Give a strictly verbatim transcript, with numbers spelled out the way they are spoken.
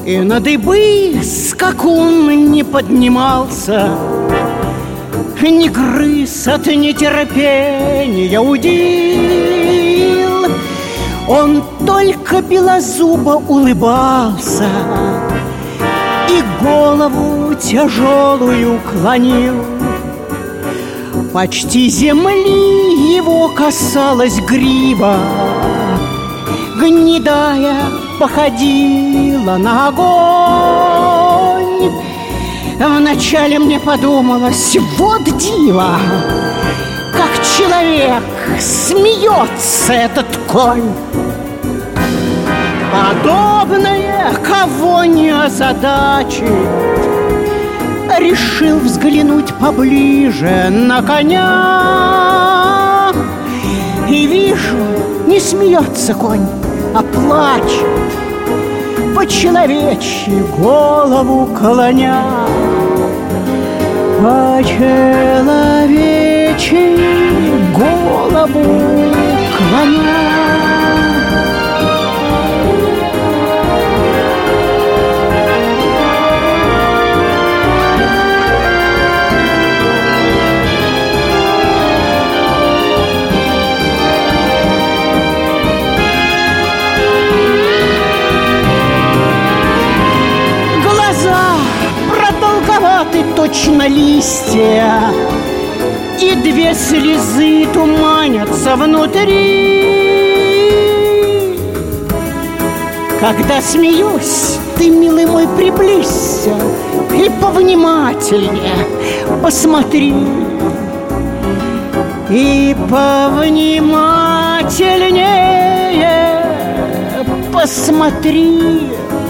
И на дыбы скакун не поднимался, не грыз от нетерпения удил. Он только белозубо улыбался и голову тяжелую клонил. Почти земли его касалась грива, гнедая походила на огонь. Вначале мне подумалось, вот диво, как человек смеется этот конь. Подобное кого не озадачит. Решил взглянуть поближе на коня. И вижу, не смеется конь, а плачет, по-человечьи голову клоня. По-человечьи голову клоня. Ты точно листья, и две слезы туманятся внутри. Когда смеюсь, ты, милый мой, приблизься и повнимательнее посмотри. И повнимательнее посмотри.